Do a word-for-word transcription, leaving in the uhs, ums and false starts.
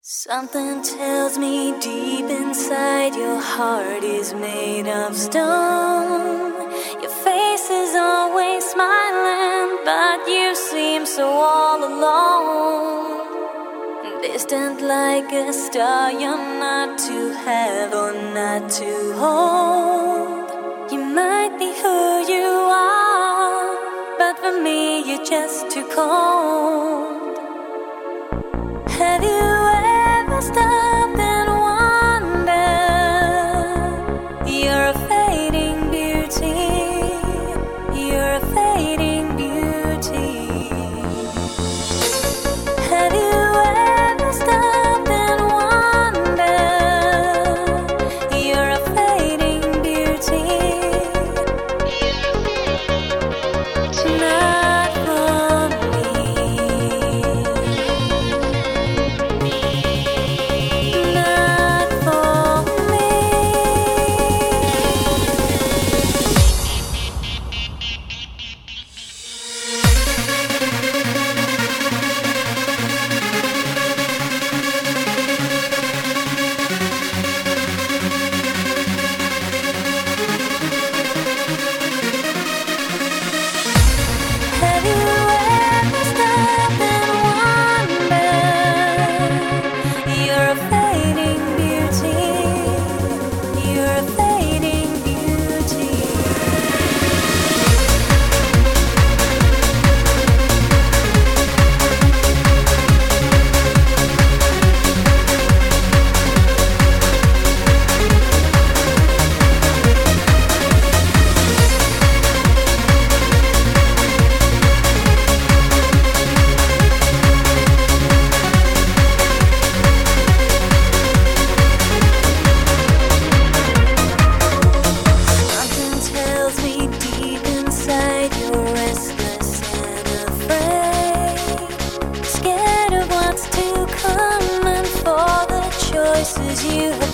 Something tells me deep inside your heart is made of stone. Your face is always smiling, but you seem so all alone. Distant like a star, you're not to have or not to hold. You might be who you are, but for me you're just too cold. Have you ever stopped and wondered? You're a fading beauty. You're a fading beauty. Have you ever stopped and wondered? You're a fading beauty. Not for me. Not for me. Have you ever stopped and wondered? You're a fading beauty. You're a fading beauty. Something tells me deep inside you're restless and afraid, scared of what's to come and for the choices you have.